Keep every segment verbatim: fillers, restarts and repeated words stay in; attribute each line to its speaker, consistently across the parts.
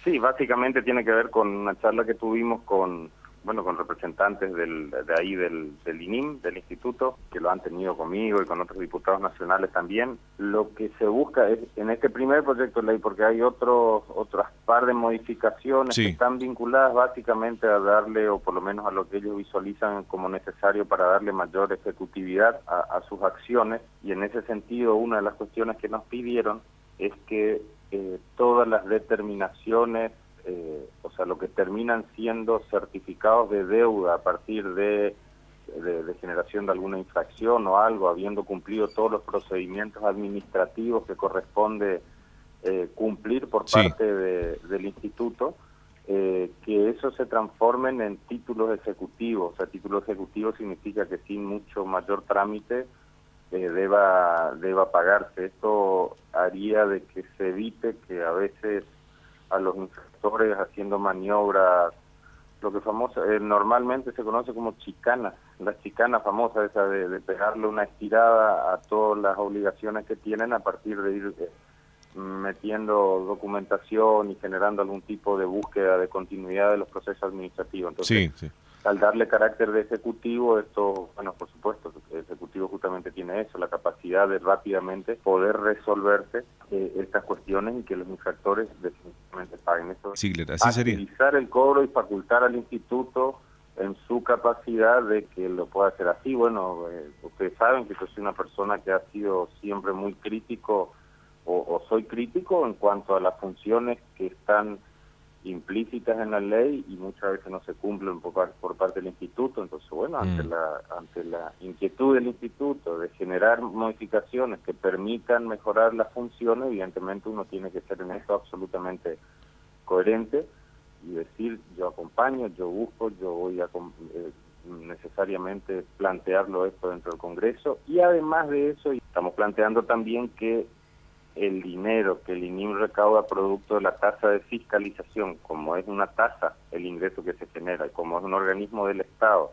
Speaker 1: Sí, básicamente tiene que ver con una charla que tuvimos con, bueno, con representantes del, de ahí del, del I N I M, del instituto, que lo han tenido conmigo y con otros diputados nacionales también. Lo que se busca es, en este primer proyecto de ley, porque hay otros otras par de modificaciones
Speaker 2: Sí.
Speaker 1: que están vinculadas básicamente a darle, o por lo menos a lo que ellos visualizan como necesario para darle mayor ejecutividad a, a sus acciones, y en ese sentido una de las cuestiones que nos pidieron es que eh, todas las determinaciones, eh, o sea, lo que terminan siendo certificados de deuda a partir de, de, de generación de alguna infracción o algo, habiendo cumplido todos los procedimientos administrativos que corresponde eh, cumplir por
Speaker 2: Sí.
Speaker 1: parte de, del instituto, eh, que eso se transformen en títulos ejecutivos. O sea, título ejecutivo significa que sin mucho mayor trámite Eh, deba deba pagarse. Esto haría de que se evite que a veces a los infractores haciendo maniobras, lo que famoso, eh, normalmente se conoce como chicanas, la chicana famosa esa de, de pegarle una estirada a todas las obligaciones que tienen a partir de ir eh, metiendo documentación y generando algún tipo de búsqueda de continuidad de los procesos administrativos. Entonces,
Speaker 2: Sí, sí.
Speaker 1: al darle carácter de ejecutivo, esto, bueno, por supuesto, el ejecutivo justamente tiene eso, la capacidad de rápidamente poder resolverse eh, estas cuestiones y que los infractores definitivamente paguen eso.
Speaker 2: Sí, claro, así sería.
Speaker 1: Agilizar el cobro y facultar al instituto en su capacidad de que lo pueda hacer así. Bueno, eh, ustedes saben que yo soy una persona que ha sido siempre muy crítico, o, o soy crítico en cuanto a las funciones que están implícitas en la ley y muchas veces no se cumplen por, por parte del instituto. Entonces, bueno, mm. ante la ante la inquietud del instituto de generar modificaciones que permitan mejorar las funciones, evidentemente uno tiene que ser en esto absolutamente coherente y decir, yo acompaño, yo busco, yo voy a eh, necesariamente plantearlo esto dentro del Congreso, y además de eso estamos planteando también que el dinero que el I N I M recauda producto de la tasa de fiscalización, como es una tasa, el ingreso que se genera, y como es un organismo del Estado,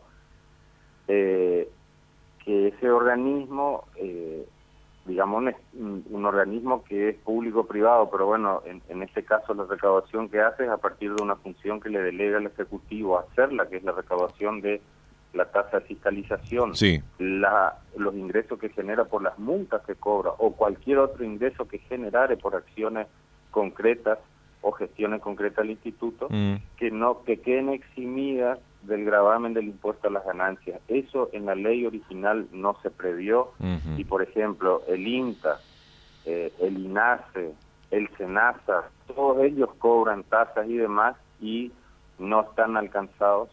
Speaker 1: eh, que ese organismo, eh, digamos, un, un organismo que es público-privado, pero bueno, en, en este caso la recaudación que hace es a partir de una función que le delega al Ejecutivo hacerla, que es la recaudación de la tasa de fiscalización,
Speaker 2: sí.
Speaker 1: la, los ingresos que genera por las multas que cobra o cualquier otro ingreso que generare por acciones concretas o gestiones concretas del instituto, mm. que no que queden eximidas del gravamen del impuesto a las ganancias. Eso en la ley original no se previó. Uh-huh. Y por ejemplo, el INTA, eh, el INASE, el SENASA, todos ellos cobran tasas y demás y no están alcanzados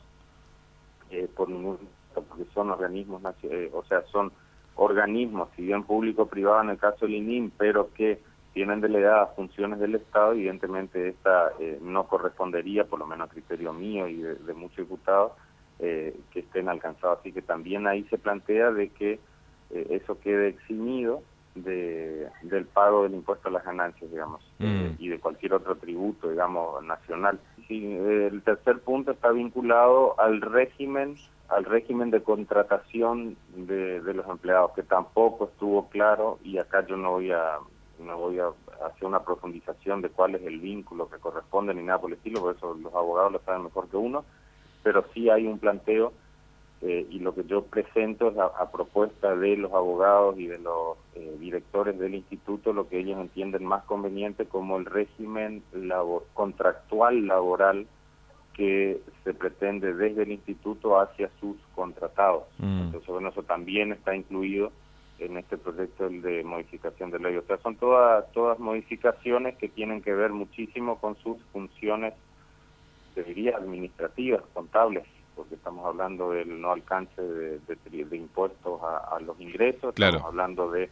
Speaker 1: Eh, por ningún, porque son organismos, eh, o sea, son organismos, si bien público-privado en el caso del I N I M, pero que tienen delegadas funciones del Estado. Evidentemente esta eh, no correspondería, por lo menos a criterio mío y de, de muchos diputados, eh, que estén alcanzados. Así que también ahí se plantea de que eh, eso quede eximido de del pago del impuesto a las ganancias, digamos, mm. eh, y de cualquier otro tributo, digamos, nacional. Sí, el tercer punto está vinculado al régimen, al régimen de contratación de, de los empleados, que tampoco estuvo claro, y acá yo no voy a no voy a hacer una profundización de cuál es el vínculo que corresponde ni nada por el estilo, por eso los abogados lo saben mejor que uno, pero sí hay un planteo. Eh, y lo que yo presento es a, a propuesta de los abogados y de los eh, directores del instituto, lo que ellos entienden más conveniente como el régimen labor, contractual laboral que se pretende desde el instituto hacia sus contratados. Mm. Entonces, bueno, eso también está incluido en este proyecto de modificación de ley. O sea, son todas, todas modificaciones que tienen que ver muchísimo con sus funciones, se diría, administrativas, contables, porque estamos hablando del no alcance de, de, de impuestos a, a los ingresos,
Speaker 2: claro.
Speaker 1: Estamos hablando de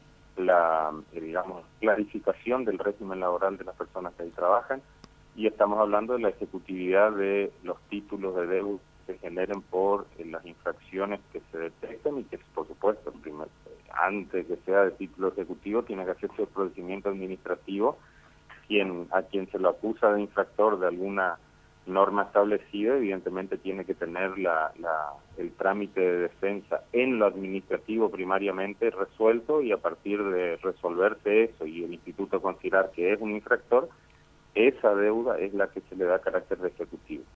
Speaker 1: la, digamos, clarificación del régimen laboral de las personas que ahí trabajan, y estamos hablando de la ejecutividad de los títulos de deuda que se generen por eh, las infracciones que se detectan, y que, por supuesto, primer, antes que sea de título ejecutivo, tiene que hacerse el procedimiento administrativo. Quien a quien se lo acusa de infractor de alguna norma establecida, evidentemente tiene que tener la, la, el trámite de defensa en lo administrativo primariamente resuelto, y a partir de resolverse eso y el instituto considerar que es un infractor, esa deuda es la que se le da carácter de ejecutivo.